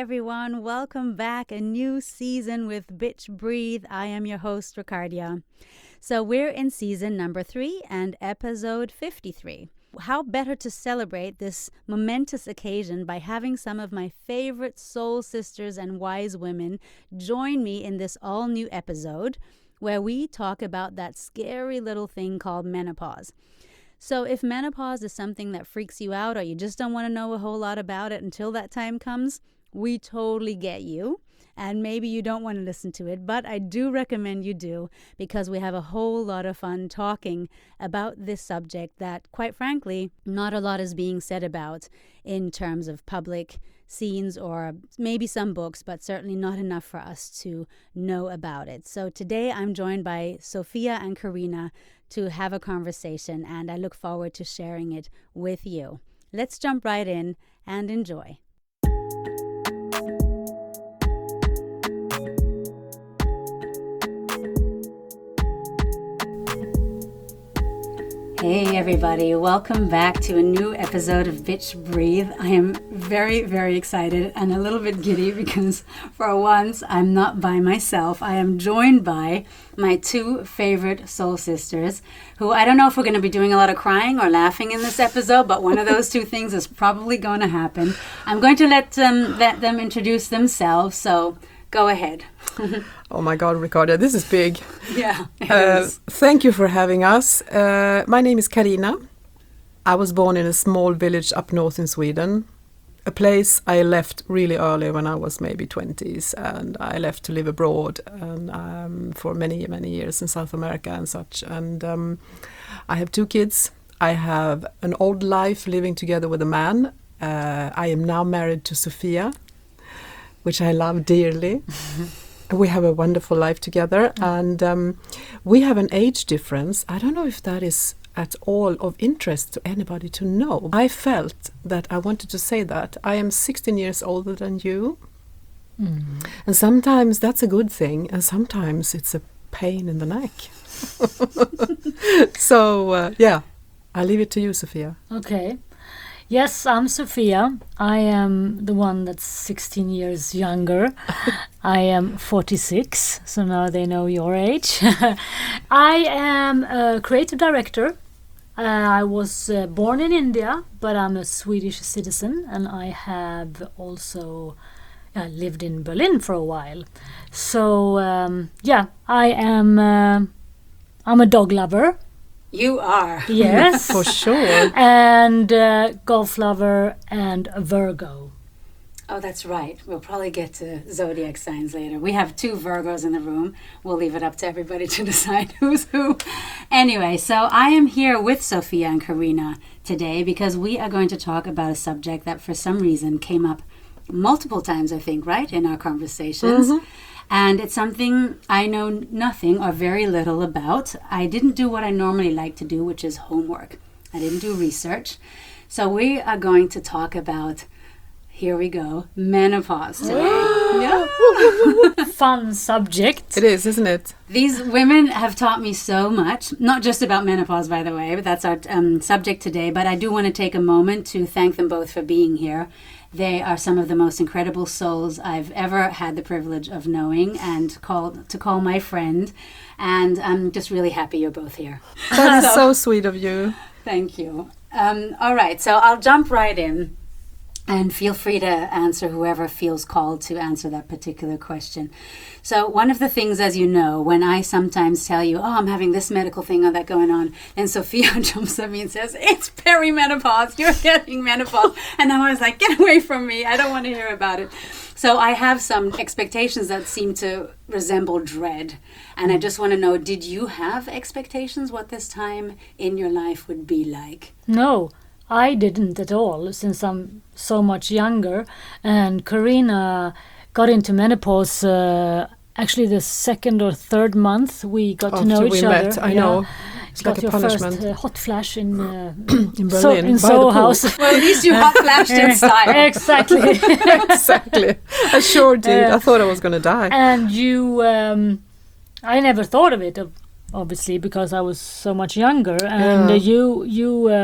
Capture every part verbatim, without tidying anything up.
everyone, welcome back. A new season with Bitch Breathe. I am your host, Ricardia. So we're in season number three and episode fifty-three. How better to celebrate this momentous occasion by having some of my favorite soul sisters and wise women join me in this all-new episode where we talk about that scary little thing called menopause. So if menopause is something that freaks you out or you just don't want to know a whole lot about it until that time comes, we totally get you. And maybe you don't want to listen to it, but I do recommend you do, because we have a whole lot of fun talking about this subject that, quite frankly, not a lot is being said about in terms of public scenes or maybe some books, but certainly not enough for us to know about it. So today I'm joined by Sophia and Karina to have a conversation, and I look forward to sharing it with you. Let's jump right in and enjoy. Hey everybody, welcome back to a new episode of Bitch Breathe. I am very, very excited and a little bit giddy because for once I'm not by myself. I am joined by my two favorite soul sisters who I don't know if we're going to be doing a lot of crying or laughing in this episode, but one of those two things is probably going to happen. I'm going to let them, let them introduce themselves, so go ahead. Oh my God, Ricardia, this is big. Yeah, it uh, is. Thank you for having us. Uh, my name is Karina. I was born in a small village up north in Sweden, a place I left really early when I was maybe twenties, and I left to live abroad and, um, for many, many years in South America and such. And um, I have two kids. I have an old life living together with a man. Uh, I am now married to Sophia, which I love dearly. We have a wonderful life together, and um, we have an age difference. I don't know if that is at all of interest to anybody to know. I felt that I wanted to say that. I am sixteen years older than you, mm. and sometimes that's a good thing, and sometimes it's a pain in the neck. So, uh, yeah, I leave it to you, Sophia. Okay. Yes, I'm Sophia. I am the one that's sixteen years younger. I am forty-six, so now they know your age. I am a creative director. Uh, I was uh, born in India, but I'm a Swedish citizen, and I have also uh, lived in Berlin for a while. So, um, yeah, I am uh, I'm a dog lover. You are. Yes. For sure. And uh, golf lover and a Virgo. Oh, that's right. We'll probably get to zodiac signs later. We have two Virgos in the room. We'll leave it up to everybody to decide who's who. Anyway, so I am here with Sophia and Karina today because we are going to talk about a subject that for some reason came up multiple times, I think, right, in our conversations. Mm-hmm. And it's something I know nothing or very little about. I didn't do what I normally like to do, which is homework. I didn't do research. So we are going to talk about, here we go, menopause today. Yeah. Fun subject. It is, isn't it? These women have taught me so much, not just about menopause, by the way, but that's our um, subject today. But I do want to take a moment to thank them both for being here. They are some of the most incredible souls I've ever had the privilege of knowing and called to call my friend. And I'm just really happy you're both here. That is so, so sweet of you. Thank you. Um, all right, so I'll jump right in. And feel free to answer whoever feels called to answer that particular question. So one of the things, as you know, when I sometimes tell you, oh, I'm having this medical thing or that going on, and Sophia jumps at me and says, it's perimenopause, you're getting menopause. And I'm always like, get away from me, I don't want to hear about it. So I have some expectations that seem to resemble dread. And I just want to know, did you have expectations what this time in your life would be like? No. I didn't at all, since I'm so much younger. And Karina got into menopause uh, actually the second or third month we got After to know we each met, other. I yeah. know. It's got like your a punishment. first uh, hot flash in uh, in Berlin, so, in by Soho the House. Well, at least you hot flashed in style. Exactly. Exactly. I sure did. Uh, I thought I was going to die. And you, um, I never thought of it, obviously, because I was so much younger. And Yeah. uh, you, you. Um,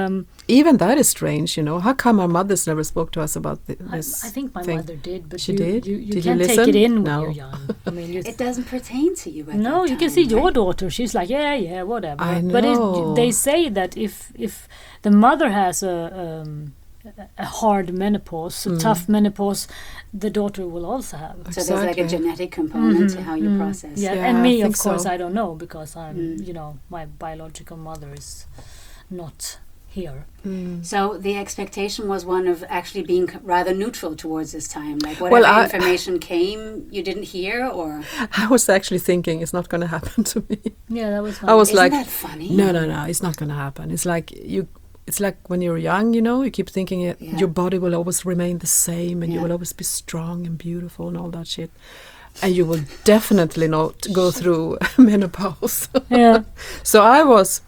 even that is strange, you know. How come our mothers never spoke to us about thi- I, this? I think my thing? mother did, but She you, did? you, you Did you can't take listen? it in when No. you're young. I mean, you, It doesn't pertain to you. At no, that you can time, see your right? daughter. She's like, yeah, yeah, whatever. I But know. it, they say that if if the mother has a um, a hard menopause, a Mm. tough menopause, the daughter will also have. So there's like a Exactly. genetic component to Mhm, how you mm, process. Yeah, Yeah, and I me, of think course, so. I don't know because I'm, Mm. you know, my biological mother is not here. Mm. So the expectation was one of actually being c- rather neutral towards this time. Like Well, whatever I- information came, you didn't hear, or I was actually thinking it's not going to happen to me. Yeah, that was. I was isn't like, that funny? no, no, no, it's not going to happen. It's like you. It's like when you're young, you know, you keep thinking it, Yeah. your body will always remain the same, and you Yeah. will always be strong and beautiful and all that shit. And you will definitely not go through menopause. Yeah. So I was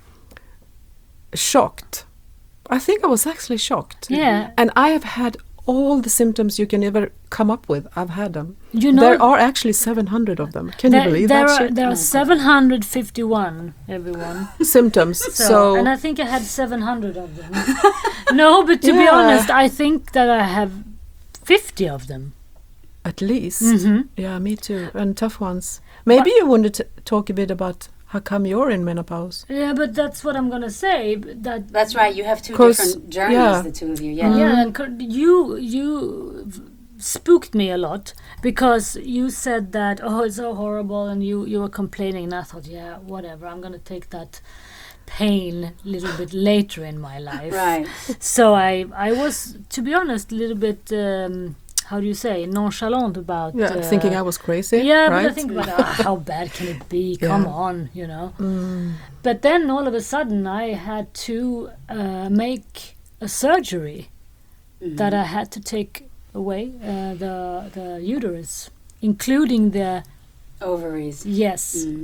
shocked. I think I was actually shocked. Yeah. And I have had all the symptoms you can ever come up with. I've had them. You know, There are actually seven hundred of them. Can there, you believe there that are shit? there Oh, are God. seven hundred fifty-one. Everyone. Symptoms. So, So, and I think I had seven hundred of them. No, but to be Yeah. honest, I think that I have fifty of them. at least. Mhm. Yeah, me too. And tough ones. Maybe you wanted to talk a bit about how come you're in menopause. Yeah, but that's what I'm gonna say. b- That That's right. You have two 'Cause, different journeys, yeah. the two of you. Yeah. yeah, and cor- you you v- spooked me a lot because you said that oh it's so horrible and you you were complaining and I thought yeah whatever I'm gonna take that pain a little bit later in my life. Right. So I I was to be honest a little bit um, how do you say nonchalant about Yeah, uh, thinking I was crazy. yeah, right? but I think about ah, how bad can it be? Come Yeah. on, you know. Mm. But then all of a sudden, I had to uh, make a surgery Mhm. that I had to take away uh, the the uterus, including the Ovaries. yes. Mm.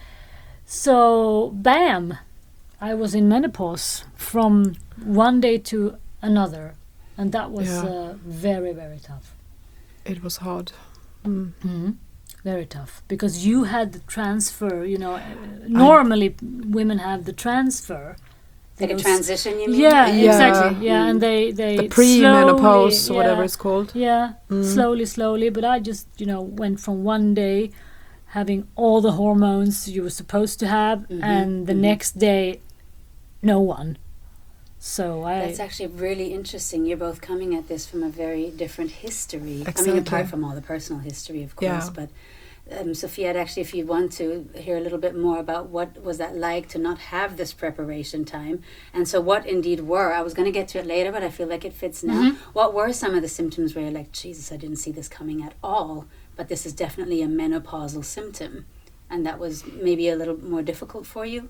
So bam, I was in menopause from one day to another, and that was Yeah. uh, very very tough. It was hard. Mm. Mm-hmm. Very tough because you had the transfer. You know, uh, normally women have the transfer. Like a Those- transition, you mean? Yeah, Yeah. exactly. Yeah, and they they The pre-menopause, slowly- whatever yeah, it's called. Yeah, Mm. slowly, slowly. But I just you know went from one day having all the hormones you were supposed to have, Mhm, and the mhm. next day, no one. So I. That's actually really interesting. You're both coming at this from a very different history. I mean, Exactly. apart from all the personal history, of course. Yeah. But um, Sophia, I'd actually, if you want to hear a little bit more about what was that like to not have this preparation time, and so what indeed were. I was going to get to it later, but I feel like it fits now. Mhm. What were some of the symptoms where you're like, Jesus, I didn't see this coming at all, but this is definitely a menopausal symptom, and that was maybe a little more difficult for you?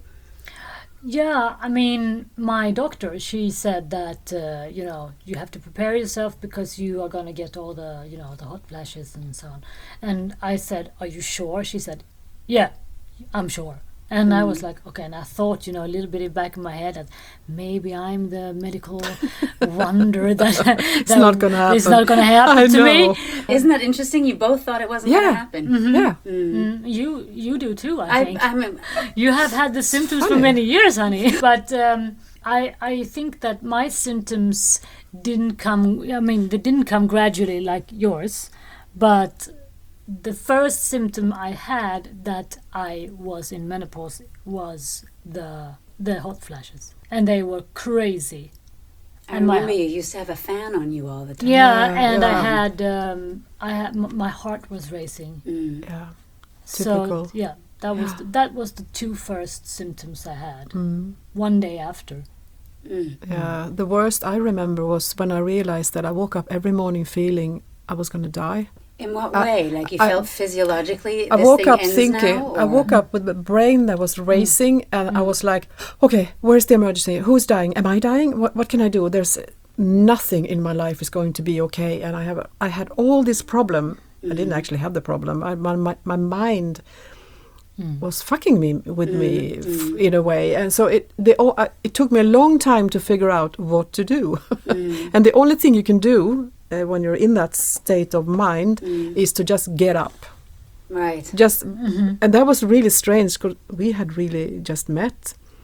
Yeah, I mean, my doctor, she said that, uh, you know, you have to prepare yourself because you are going to get all the, you know, the hot flashes and so on. And I said, are you sure? She said, yeah, I'm sure. And I was like, okay, and I thought, you know, a little bit in the back of my head that maybe I'm the medical wonder that It's that not gonna It's happen. not going to happen I to know. me. Isn't that interesting? You both thought it wasn't going Yeah. to happen. Mhm. Yeah. Mm. Mm, you you do too, I, I, think. I'm a, You have had the symptoms for funny. many years, honey. But um, I I think that my symptoms didn't come. I mean, they didn't come gradually like yours, but the first symptom I had that I was in menopause was the the hot flashes, and they were crazy. I And my- remember you used to have a fan on you all the time. Yeah, Yeah, and I yeah. had um, I had m- my heart was racing. Mm. Yeah. So Typical. yeah, that was Yeah. the, that was the two first symptoms I had. Mm. One day after. Mm. Yeah. The worst I remember was when I realized that I woke up every morning feeling I was going to die. In what I- way? Like you I- felt physiologically I this woke thing up ends thinking, now, I or- woke up with the brain that was racing, and I was like, okay, where's the emergency? Who's dying? Am I dying? What what can I do? There's nothing in my life is going to be okay, and I have I had all this problem. I didn't Mm. actually have the problem. I, my, my my mind Mm. was fucking me with Mm, me f- mm. in a way, and so it the oh, uh, it took me a long time to figure out what to do. Mm. And the only thing you can do uh, when you're in that state of mind Mm. is to just get up. Right. Just Mhm. and that was really strange because we had really just met,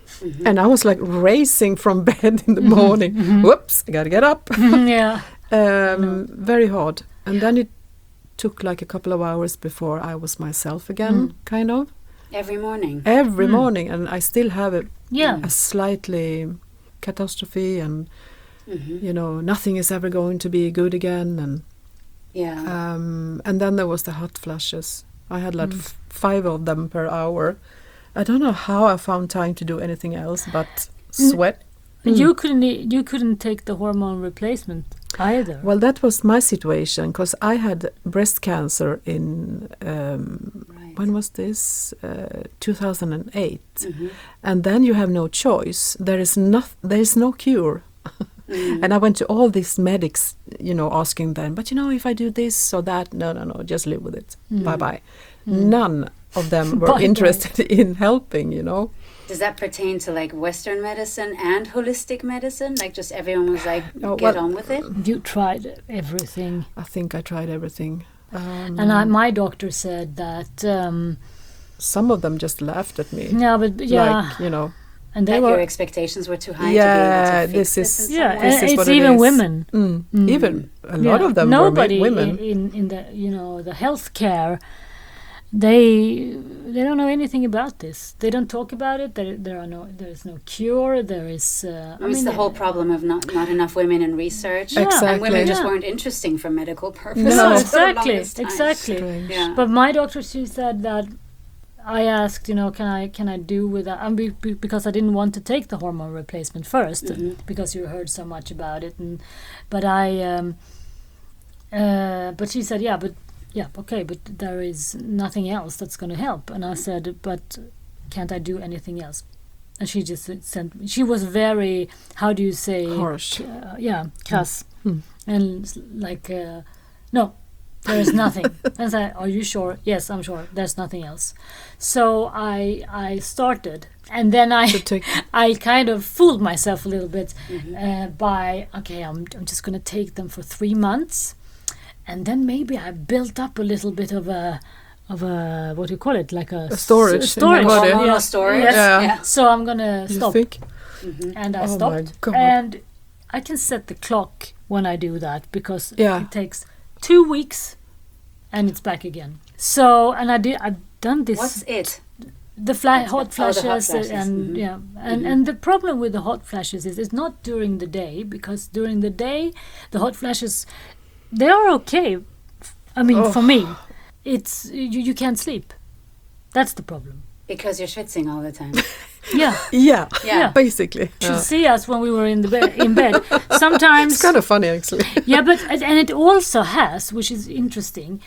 Mm-hmm. And I was like racing from bed in the morning. Mhm. Whoops, I gotta get up. Yeah. um, very hard. And then it took like a couple of hours before I was myself again, Mm. kind of. Every morning. Every Mm. morning. And I still have a, Yeah. a slightly catastrophe and, Mm-hmm. you know, nothing is ever going to be good again. And Yeah. um, and then there was the hot flashes. I had like Mm. f- five of them per hour. I don't know how I found time to do anything else but Mm. sweat. You couldn't e- you couldn't take the hormone replacement either. Well, that was my situation because I had breast cancer in um, Right. when was this? Uh, two thousand eight, Mm-hmm. and then you have no choice. There is no there is no cure. Mm. And I went to all these medics, you know, asking them, but you know, if I do this or that, no, no, no, just live with it. Mm. Bye bye. Mm. None of them were Bye-bye. interested in helping, you know. Does that pertain to like Western medicine and holistic medicine? Like just everyone was like, Oh, get well, on with it? You tried everything. I think I tried everything. Um, And I, my doctor said that, um, some of them just laughed at me. yeah, but yeah, Like, you know, and they That were, your expectations were too high Yeah, to be able to fix this this, is- in yeah, some This and way? is what it's it even is. women. mm, Mm. even a lot Yeah, of them nobody were ma- women. In, in in the you know the healthcare, they they don't know anything about this. They don't talk about it. There there are no there is no cure. There is. Uh, I mean, it's the whole problem of not, not enough women in research. Yeah. And women Exactly. just Yeah. weren't interesting for medical purposes. No. No, for the exactly, longest time. exactly. Strange. Yeah. But my doctor, she said that I asked, you know, can I can I do with that? Um, be, be- because I didn't want to take the hormone replacement 1st Mhm. because you heard so much about it, and but I, um, uh, but she said, yeah, but yeah, okay, but there is nothing else that's going to help, and I said, but can't I do anything else? And she just sent. She was very, how do you say, Harsh. uh, yeah, krass, Mm. and s- like, uh, no, there is nothing. And I said, are you sure? Yes, I'm sure. There's nothing else. So I I started, and then I To take, I kind of fooled myself a little bit Mhm. uh, by okay, I'm I'm just gonna take them for three months, and then maybe I built up a little bit of a of a what do you call it, like a, A storage in s- storage. your body. Hormonal Yeah. storage. Yes. Yeah. Yeah. So I'm gonna you stop, think? Mhm. and I Oh my stopped, God. and I can set the clock when I do that because Yeah. it takes two weeks, and it's back again. So and I did I've done this. What's it? The fla- What's hot it? Oh, the hot flashes, uh, flashes, and mhm. yeah, and Mhm. and the problem with the hot flashes is it's not during the day, because during the day the hot flashes, they are okay. I mean, Oh. for me, it's you, you can't sleep. That's the problem. Because you're schwitzing all the time. Yeah, Yeah, Yeah. basically. you should Yeah. see us when we were in the bed. In bed, sometimes. It's kind of funny, actually. Yeah, but and it also has, which is interesting.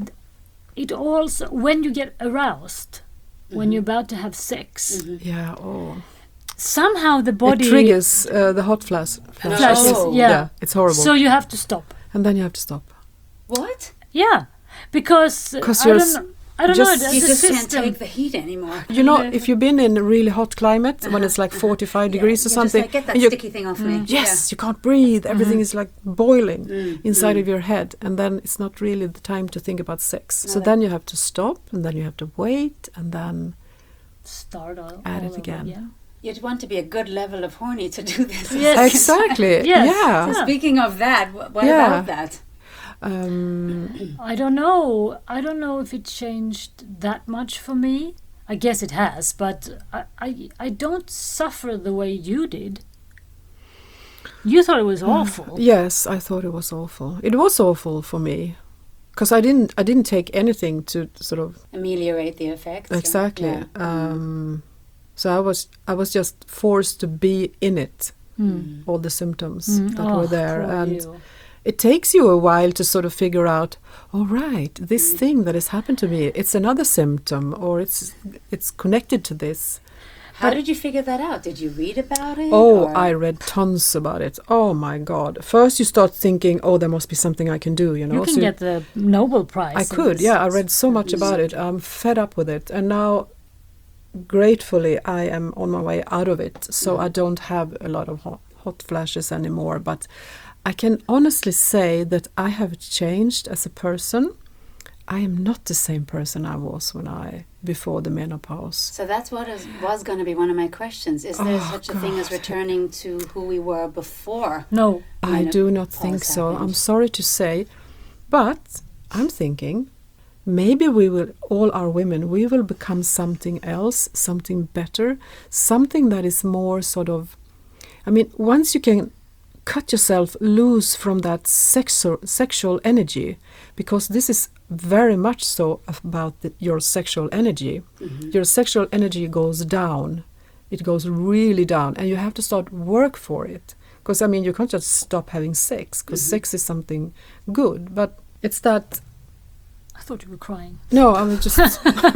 It also, when you get aroused, when Mhm. you're about to have sex, Mhm. Yeah. Oh, somehow the body it triggers uh, the hot flash. flashes. flashes. Oh. Yeah. it's horrible. So you have to stop. and then you have to stop. What? Yeah, because uh, 'Cause I you're don't s- know. I don't just- know. You The just can't system. take the heat anymore. You know, Yeah. if you've been in a really hot climate when Uh-huh, it's like uh-huh. forty-five Yeah, degrees or you're something, Just like, get that and you- sticky thing off me. Mm. yes, you can't breathe. Everything Mhm. is like boiling Yeah. Mm, inside mm. of your head, and then it's not really the time to think about sex. No, so that- then you have to stop, and then you have to wait, and then Start all, Add all it over, again. Yeah. You'd want to be a good level of horny to do this. Yes. exactly, Yes. yeah. So speaking of that, wh- what Yeah. about that? Um, I don't know. I don't know if it changed that much for me. I guess it has, but I, I, I don't suffer the way you did. You thought it was awful. yes, I thought it was awful. It was awful for me, because I didn't, I didn't take anything to sort of Ameliorate the effects. or- exactly. Yeah. Um, so I was, I was just forced to be in it. Mm. All the symptoms Mm. that Oh, were there, poor and you. it takes you a while to sort of figure out, all right, this Mm. thing that has happened to me, it's another symptom, or it's it's connected to this. How But- did you figure that out? Did you read about it? Oh, or- I read tons about it. Oh my God! First, you start thinking, oh, there must be something I can do. You know, You can So get the Nobel Prize. I in could. this. Yeah, I read so much Mm. about it. I'm fed up with it, and now, gratefully, I am on my way out of it. So Mm. I don't have a lot of hot, hot flashes anymore. But I can honestly say that I have changed as a person. I am not the same person I was when I before the menopause. So that's what is, was going to be one of my questions. Is there Oh, such a thing as God. returning to who we were before? No. I do not menopause think so. happened? I'm sorry to say, but I'm thinking maybe we will, all our women, we will become something else, something better, something that is more sort of, I mean, once you can cut yourself loose from that sexual sexual energy, because this is very much so about the, your sexual energy. Mm-hmm. Your sexual energy goes down. It goes really down, and you have to start work for it. Because I mean, you can't just stop having sex, because Mm-hmm. sex is something good. But it's that. I thought you were crying. No, I was just.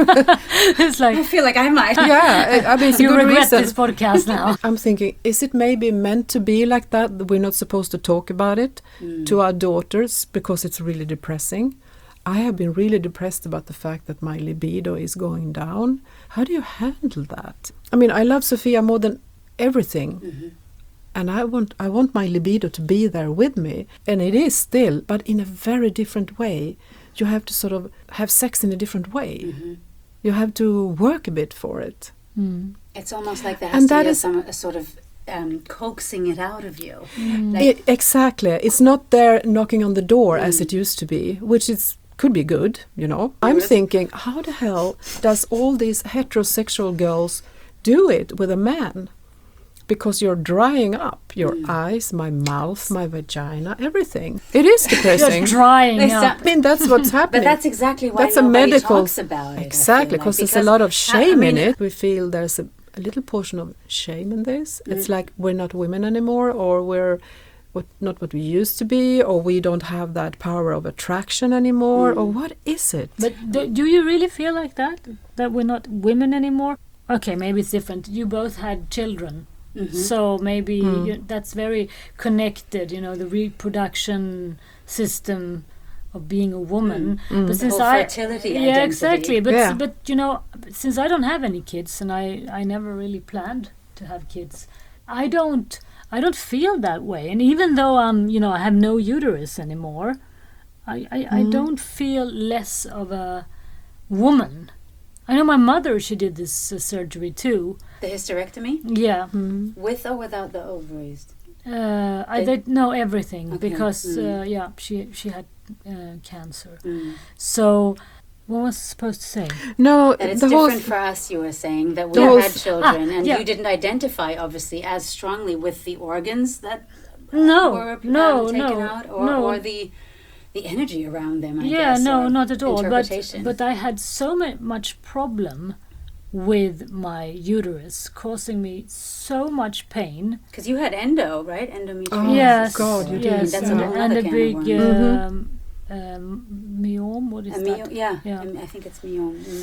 It's like I feel like I might. yeah, I I mean, it's a you good regret reason. this podcast now. I'm thinking, is it maybe meant to be like that? That we're not supposed to talk about it Mm. to our daughters because it's really depressing. I have been really depressed about the fact that my libido is going down. How do you handle that? I mean, I love Sofia more than everything. Mhm. And I want I want my libido to be there with me. And it is still, but in a very different way. You have to sort of have sex in a different way. Mhm. You have to work a bit for it. Mm. It's almost like there And has to that be a, is- some, a sort of um, coaxing it out of you. Mm. Like, It, exactly. It's not there knocking on the door as Mm. it used to be, which is could be good, you know. I'm Yes. thinking, how the hell does all these heterosexual girls do it with a man? Because you're drying up your Mm. eyes, my mouth, my vagina, everything. It is depressing. Just drying They up. sound- I mean, that's what's but happening. that's exactly why That's a nobody medical- talks about it. I Exactly, feel like, because there's a lot of I- I shame in mean, it. We feel there's a, a little portion of shame in this. It's Mm. like we're not women anymore, or we're what, not what we used to be, or we don't have that power of attraction anymore, Mm. or what is it? But do, do you really feel like that? That we're not women anymore? Okay, maybe it's different. You both had children. Mhm. So maybe Mm. you, that's very connected, you know, the reproduction system of being a woman. Mm. But The since whole I fertility yeah, identity. exactly. But Yeah. but you know, since I don't have any kids and I I never really planned to have kids, I don't I don't feel that way. And even though I'm you know I have no uterus anymore, I I, I Mm. don't feel less of a woman. I know my mother, she did this uh, surgery too. The hysterectomy? Yeah. Mm. With or without the ovaries? Uh, I They- did know everything Okay, because mm. uh, yeah, she she had uh, cancer. Mm. So what was I supposed to say? No, That it's the whole different for us, you were saying, that we The whole had th- children, Ah, and yeah. you didn't identify, obviously, as strongly with the organs that No, were um, no, taken no, out, or, no. or the the energy around them, I yeah, guess. no, or not at all. But interpretation. but I had so mu- much problem with my uterus, causing me so much pain. Because you had endo, right? Endometriosis. Oh, yes, God, you did. yes, That's and, a whole and other a can big of worms. um, um, myome. What is A that? myo- yeah, Yeah. um, I think it's myome. Mm.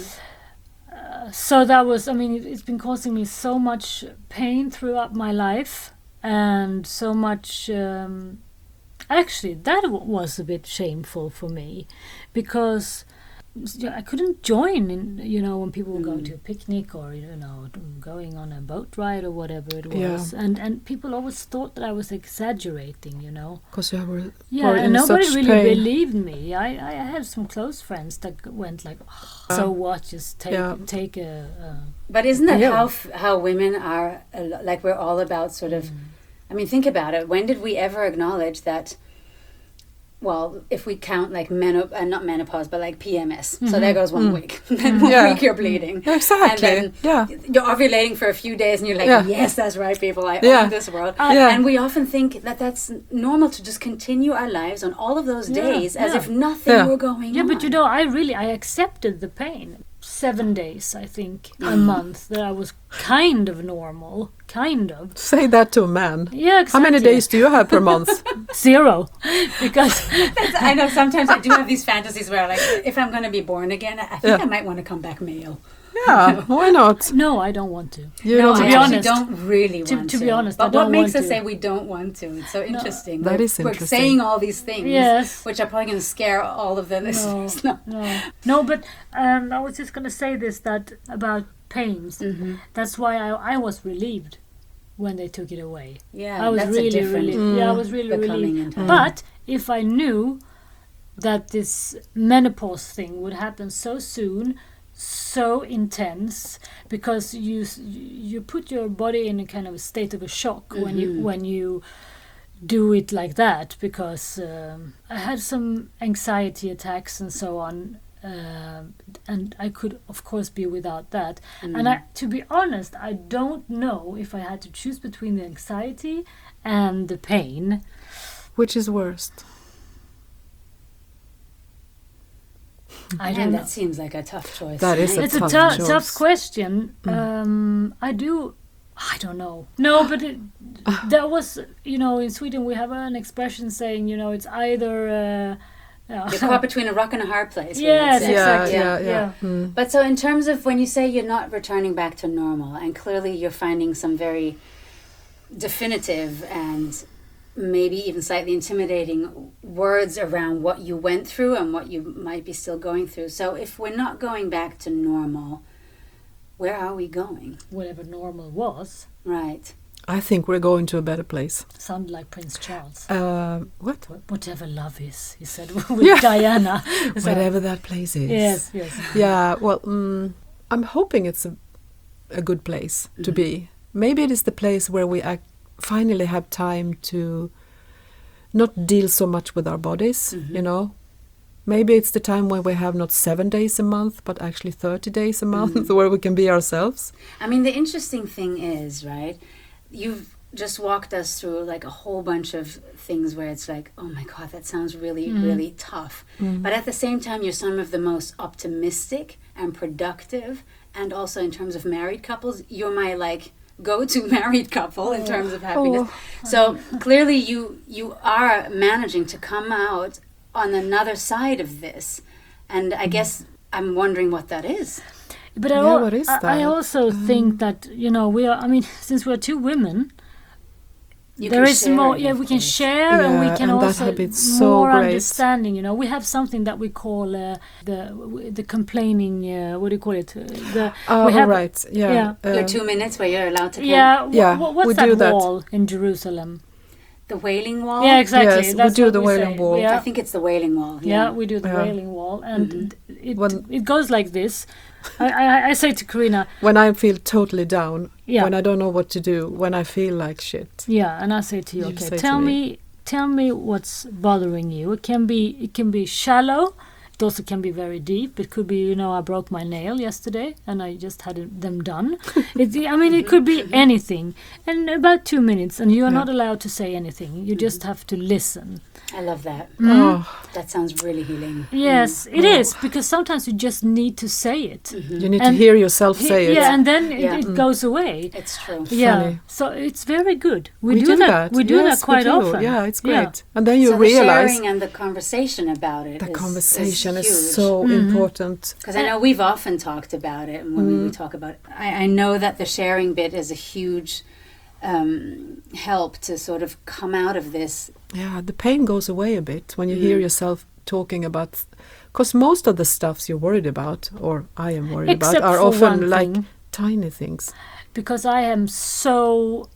So that was, I mean, it, it's been causing me so much pain throughout my life, and so much. Um, actually, that w- was a bit shameful for me, because s- I couldn't join in. You know, when people were going Mm. to a picnic or you know going on a boat ride or whatever it Yeah. was, and and people always thought that I was exaggerating. You know. because you were Yeah, Or and in nobody such really pain. believed me. I, I I had some close friends that g- went like, "Oh, so what? Just take Yeah. take a." a But isn't that Yeah. how f- how women are? A lo- like we're all about sort of. I mean, think about it. When did we ever acknowledge that? Well, if we count like menop- uh, not menopause, but like P M S. So there goes one Mm. week. Then one Yeah. week you're bleeding. exactly. And then yeah, you're ovulating for a few days, and you're like, Yeah. "Yes, that's right, people. I Yeah. own this world." Uh, yeah. And we often think that that's normal to just continue our lives on all of those Yeah, days as yeah. if nothing Yeah. were going Yeah, on. but you know, I really I accepted the pain. Seven days, I think, a month that I was kind of normal, kind of. Say that to a man. Yeah, exactly. How many days do you have per month? Zero, because I know sometimes I do have these fantasies where, like, if I'm going to be born again, I I think Yeah. I might want to come back male. Yeah, why not? no, I don't want to. You no, don't to I be have actually honest- don't really to- want to to. be honest, I but what don't makes want us to. say we don't want to? It's so interesting. That we're, is We're interesting. saying all these things, Yes. which are probably going to scare all of the listeners. No. No, no, but um, I was just gonna say this that about pains. Mm-hmm. That's why I I was relieved when they took it away. Yeah, I was that's really a different relieved. Yeah, I Mm. was really becoming relieved. in time. But if I knew that this menopause thing would happen so soon, so intense, because you s- you put your body in a kind of a state of a shock when you when you do it like that. Because um, I had some anxiety attacks and so on, uh, and I could of course be without that. And I, to be honest, I don't know if I had to choose between the anxiety and the pain. Which is worst? I Man, don't know. that seems like a tough choice. That is a It's a tough tou- choice. tough question. Um, I do. I don't know. No, but it, that was, you know, in Sweden we have an expression saying, you know, it's either. Uh, uh, You're caught between a rock and a hard place. we would Yes, say. Yeah, exactly. yeah, yeah. Yeah. Mm. But so in terms of when you say you're not returning back to normal, and clearly you're finding some very definitive and maybe even slightly intimidating words around what you went through and what you might be still going through. So if we're not going back to normal, where are we going? Whatever normal was, Right. I think we're going to a better place. sounded like Prince Charles. Uh, what? Wh- Whatever love is, he said with Yeah. Diana. So- Whatever that place is. Yes, yes. Yeah, well, mm, I'm hoping it's a, a good place to be. Maybe it is the place where we ac- finally have time to not deal so much with our bodies, you know. Maybe it's the time when we have not seven days a month, but actually thirty days a month where we can be ourselves. I mean, the interesting thing is, right, you've just walked us through like a whole bunch of things where it's like, oh my God, that sounds really, really tough. But at the same time, you're some of the most optimistic and productive. And also in terms of married couples, you're my like go-to married couple in terms of happiness. So clearly you you are managing to come out on another side of this. And I guess I'm wondering what that is. But I, Yeah, al- what is I, I that? also think that, you know, we are, I mean, since we're two women, You there can is share more, it, yeah, of we can course. share and we Yeah, can and that also have been so more great. understanding, you know. We have something that we call uh, the the complaining, uh, what do you call it? Uh, the, Oh, we have, right. Yeah. yeah. Your um, two minutes where you're allowed to count. Yeah, wh- Yeah, wh- what's we that do that. wall in Jerusalem? The Wailing Wall? Yeah, exactly. Yes, we That's do what the we Wailing say. Wall. Yeah. I think it's the Wailing Wall. Yeah, Yeah. we do the Yeah. Wailing Wall, and it When- it goes like this. I, I, I say to Karina, when I feel totally down, Yeah. when I don't know what to do, when I feel like shit. yeah, and I say to you, You okay, say to tell me. me, tell me what's bothering you. It can be, it can be shallow. It also can be very deep. It could be, you know, I broke my nail yesterday and I just had it, them done. It, I mean, it could be anything. And about two minutes, and you are Yeah. not allowed to say anything. You just have to listen. I love that. Oh, That sounds really healing. Yes, it is, because sometimes you just need to say it. you need And to hear yourself say it. Yeah, and then it, Yeah. it goes away. It's true. Yeah, Funny. so it's very good. We, We do, do that. that. We do Yes, that quite we do. often. Yeah, it's Yeah. great. And then you so realize the sharing and the conversation about it the is, conversation is, huge. so important. Because I know we've often talked about it, and when Mm-hmm. we talk about it, I, I know that the sharing bit is a huge um, help to sort of come out of this. Yeah, the pain goes away a bit when you hear yourself talking about, because most of the stuffs you're worried about, or I am worried Except about, are for often one like thing. tiny things. Because I am so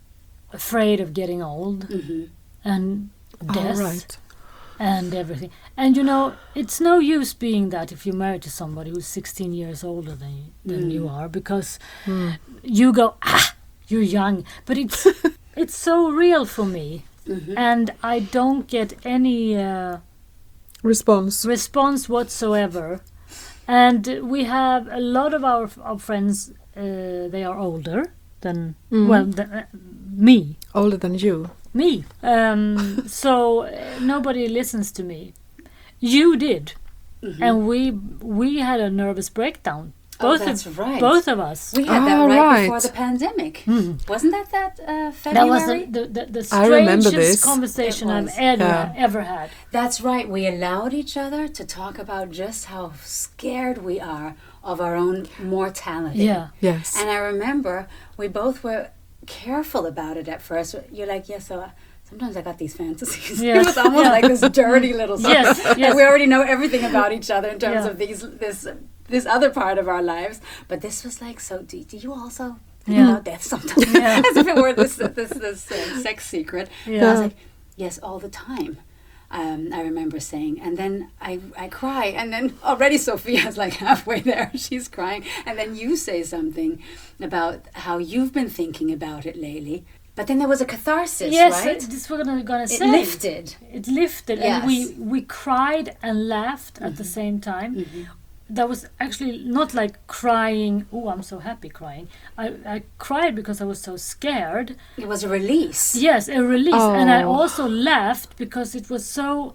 afraid of getting old hmm and death Oh, right. and everything. And you know, it's no use being that if you're married to somebody who's sixteen years older than you, than you are, because Hmm. you go, ah, you're young. But it's it's so real for me, hmm and I don't get any uh, Response. response whatsoever. And we have a lot of our, our friends. Uh, they are older than Mm. well th- uh, me. Older than you. Me. Um, so uh, nobody listens to me. You did, hmm and we we had a nervous breakdown. Oh, Both that's of right. both of us. We had that Ah, right, before right. the pandemic. Mhm. Wasn't that that uh, February? That was the the, the, the I remember strangest this. conversation It I've was. ever Yeah. ever had. That's right. We allowed each other to talk about just how scared we are of our own mortality. Yeah. Yes. And I remember we both were careful about it at first. You're like, yeah, so uh, sometimes I got these fantasies. Yeah. It was almost Yeah. like this dirty little stuff. Yes, Like yes. we already know everything about each other in terms Yeah. of these this this other part of our lives. But this was like, so do, do you also think Yeah. about death sometimes? Yeah. As if it were this this this uh, sex secret. Yeah. And I was like, yes, all the time. Um, I remember saying, and then I, I cry, and then already Sophia's like halfway there, she's crying, and then you say something about how you've been thinking about it lately, but then there was a catharsis, yes, right? this is what I'm gonna It say. lifted. It lifted, Yes. and we we cried and laughed at the same time. Mhm. That was actually not like crying. Oh, I'm so happy crying. I, I cried because I was so scared. It was a release. Yes, a release, and I Oh. also laughed because it was so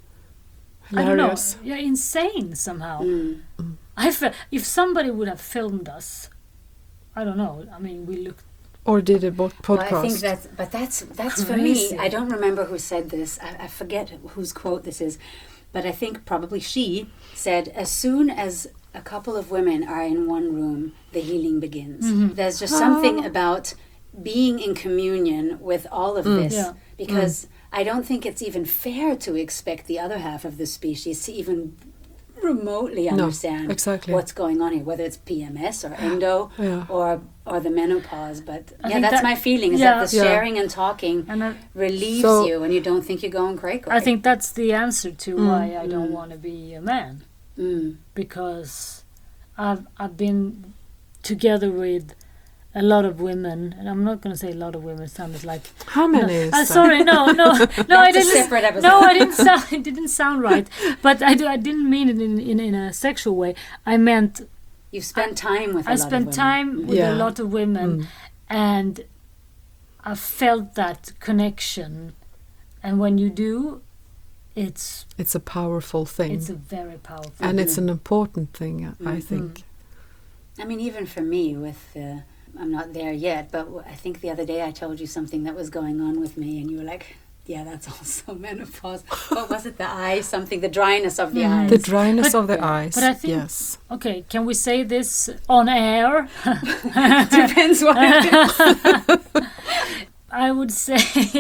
I don't know, Hilarious. yeah, insane somehow. Mm. I fe- if somebody would have filmed us, I don't know. I mean, we looked. Or did a bo- Well, podcast. I think that's, but that's that's for Crazy. me. I don't remember who said this. I, I forget whose quote this is, but I think probably she said, "As soon as a couple of women are in one room, the healing begins." Mhm. There's just something about being in communion with all of this, Yeah. because I don't think it's even fair to expect the other half of the species to even remotely No, understand exactly. what's going on here, whether it's P M S or endo Yeah. or or the menopause. But I yeah, think that's that- my feeling, is yeah. that the Yeah. sharing and talking And I, relieves So- you and you don't think you're going cray cray. I think that's the answer to Mm. why I don't Mm. want to be a man, Mm. because I've I've been together with a lot of women, and I'm not going to say a lot of women. It sounded like How many is Uh, that? sorry, no, no, no. I That's a didn't. separate episode. No, I didn't sound. It didn't sound right. But I, do, I didn't mean it in, in in a sexual way. I meant You've spent time with a I lot of spent women. time with Yeah. a lot of women, Mm. and I felt that connection. And when you do, it's It's a powerful thing. it's a very powerful. and thing. it's an important thing, I Mhm. think. I mean, even for me, with uh, I'm not there yet, but w- I think the other day I told you something that was going on with me, and you were like, "Yeah, that's also menopause." What was it? The eyes, something, the dryness of the Mhm. eyes. The dryness But- of the Yeah. eyes. But I think- yes. Okay, can we say this on air? Depends what it is. I would say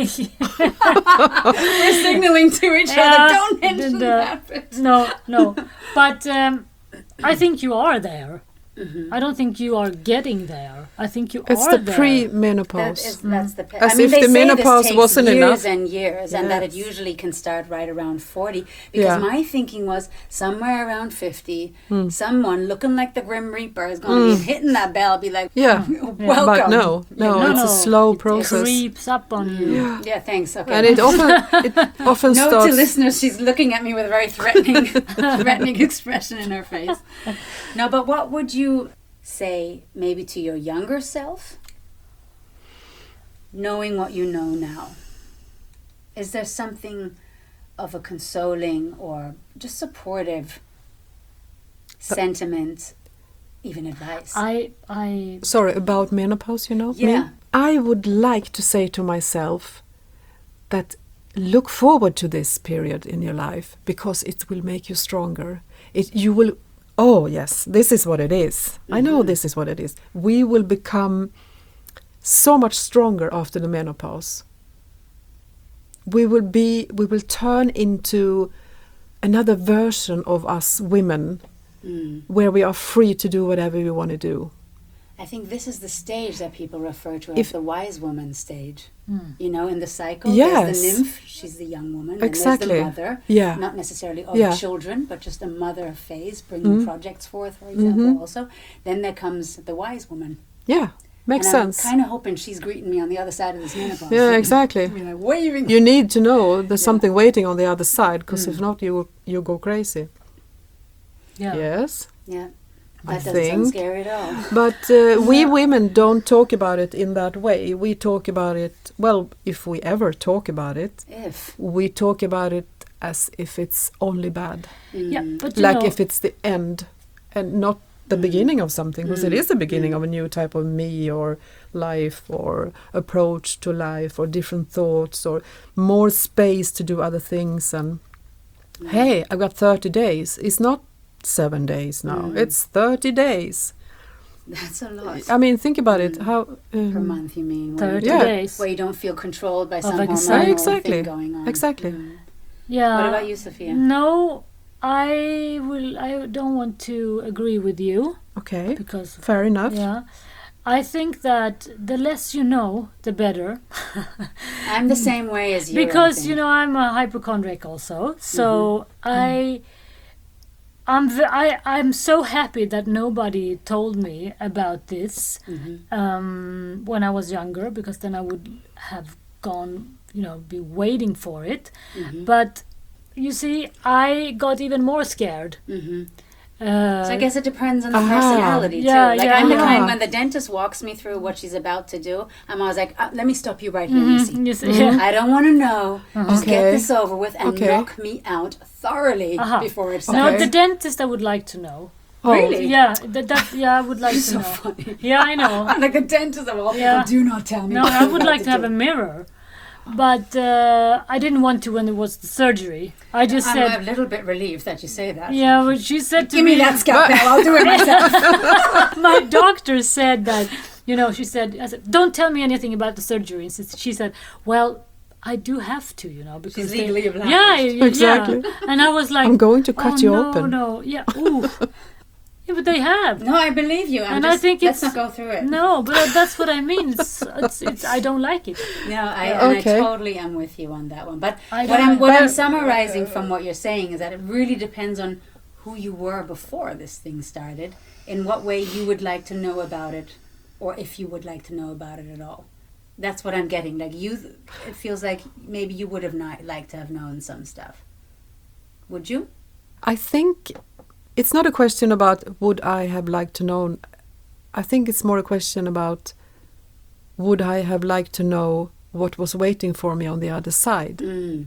We're signaling to each Yeah, other. Don't mention the- that. bit." no, no. But um, I think you are there. Mhm. I don't think you are getting there. I think you It's are the there. That pre-menopause. is, that's the. pe- As I mean, if they the say menopause this takes wasn't years enough. and years, and that it Yes. usually can start right around forty. Because Yeah. my thinking was somewhere around fifty, Mm. someone looking like the Grim Reaper is going to Mm. be hitting that bell, be like, Yeah. "Welcome." But no, You no, know? it's a No, slow It process. creeps up on you. Yeah. Yeah, thanks. Okay. And it often it often Note to starts. listeners, she's looking at me with a very threatening, threatening expression in her face. No, but what would you say maybe to your younger self, knowing what you know now? Is there something of a consoling or just supportive sentiment, even advice? I, I, Sorry, about menopause, you know? Yeah. Me? I would like to say to myself that look forward to this period in your life because it will make you stronger. It you will oh yes, this is what it is. I know Mhm. this is what it is. We will become so much stronger after the menopause. We will be we will turn into another version of us women Mm. where we are free to do whatever we want to do. I think this is the stage that people refer to as If- the wise woman stage. mm, You know, in the cycle, there's the Yes. nymph, she's the young woman, and Exactly. there's the mother, Yeah. not necessarily of Yeah. children, but just a mother phase, bringing Mm. projects forth, for example, Mhm. also. Then there comes the wise woman. Yeah, makes and sense. I'm kind of hoping she's greeting me on the other side of this menopause. Yeah, exactly. I mean, like waving. You need to know there's Yeah. something waiting on the other side, because Mm. if not, you you go crazy. yeah. Yes, Yeah, I that doesn't sound think. scary at all. but uh, we women don't talk about it in that way. We talk about it, well, if we ever talk about it, If. we talk about it as if it's only bad, Yeah, Mm. but you like know, if it's the end and not the Mm. beginning of something, because it Mm. is the beginning Mm. of a new type of me or life or approach to life or different thoughts or more space to do other things. And Mm. hey, I've got thirty days. It's not seven days now. Mm. It's thirty days. That's a lot. I mean, think about it. Mm. How Per um, month, you mean? Where thirty you, Yeah. days. where you don't feel controlled by Of some ex- hormonal Exactly. thing going on. Exactly. Mm. Yeah. What about you, Sophia? No, I will. I don't want to agree with you Okay, because fair enough. yeah, I think that the less you know, the better. I'm the same way as you. Because I think. you know I'm a hypochondriac also, so I, I'm v- I I'm so happy that nobody told me about this um, when I was younger, because then I would have gone, you know, be waiting for it. But you see, I got even more scared. Mhm. Uh, So I guess it depends on the Aha. personality Yeah, too. Like yeah, I'm the yeah. kind when the dentist walks me through what she's about to do, I'm always like, uh, let me stop you right here, Missy. you see, yeah. I don't want to know. Just get Okay. this over with and Okay. knock me out thoroughly Aha. before it's No, done. the dentist I would like to know. Oh. Really? Yeah, that, that yeah I would like You're to so know. funny. Yeah, I know. I'm like the dentist of all Yeah. people. Do not tell me. No, what I I'm would about like to have do. a mirror, but uh, I didn't want to when it was the surgery. I just I'm said, a little bit relieved that you say that. yeah, but she said to Give me that scalpel. I'll do it myself. my doctor said that, you know, she said, I said, don't tell me anything about the surgery. And so she said, well, I do have to, you know, because She's they- legally obliged. Yeah, yeah, Exactly. yeah. And I was like, I'm going to cut oh, you no, open. no, yeah, ooh. Yeah, but they have. No, I believe you. I'm And just, I think let's it's- not go through it. No, but that's what I mean. It's, it's, it's, I don't like it. No, I, Yeah. and Okay. I totally am with you on that one. But I what don't- I'm what I'm But- summarizing from what you're saying is that it really depends on who you were before this thing started, in what way you would like to know about it, or if you would like to know about it at all. That's what I'm getting. Like you, it feels like maybe you would have not liked to have known some stuff. Would you? I think it's not a question about would I have liked to know. I think it's more a question about would I have liked to know what was waiting for me on the other side. Mm.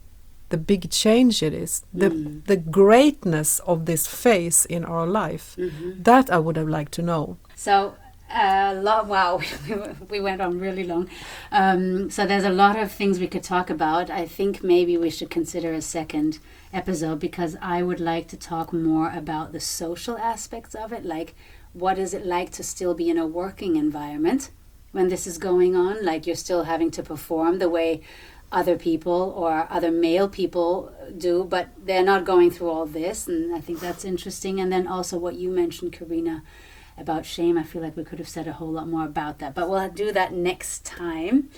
The big change it is, the Mm. the greatness of this phase in our life. Mhm. That I would have liked to know. So, uh, lot, wow, we went on really long. Um, so there's a lot of things we could talk about. I think maybe we should consider a second episode, because I would like to talk more about the social aspects of it. Like, what is it like to still be in a working environment when this is going on? Like, you're still having to perform the way other people or other male people do, but they're not going through all this. And I think that's interesting. And then also what you mentioned, Karina, about shame. I feel like we could have said a whole lot more about that, but we'll do that next time.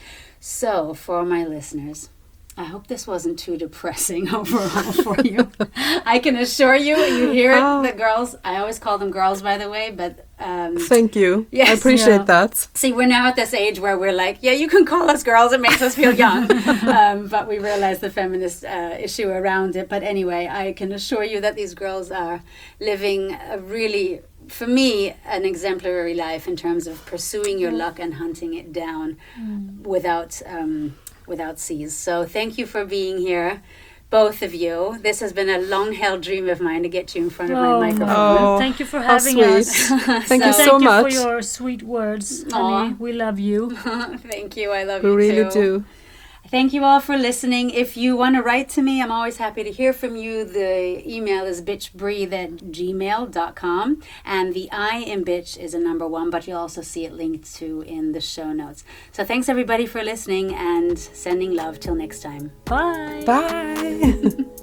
So for my listeners, I hope this wasn't too depressing overall for you. I can assure you, you hear it, Oh. the girls, I always call them girls, by the way, but um, Thank you. Yes. I appreciate Yeah. that. see, we're now at this age where we're like, yeah, you can call us girls. It makes us feel young. um, but we realize the feminist uh, issue around it. But anyway, I can assure you that these girls are living a really, for me, an exemplary life in terms of pursuing your luck and hunting it down without um, without cease. So thank you for being here, both of you. This has been a long-held dream of mine to get you in front of my Oh, microphone. Oh, thank you for how having sweet. us. Thank you So- so Thank you much. for your sweet words, Aw. honey. We love you. Thank you. I love We you really too. do. Thank you all for listening. If you want to write to me, I'm always happy to hear from you. The email is bitchbreathe at gmail dot com. And the I in bitch is a number one, but you'll also see it linked to in the show notes. So thanks everybody for listening and sending love till next time. Bye. Bye.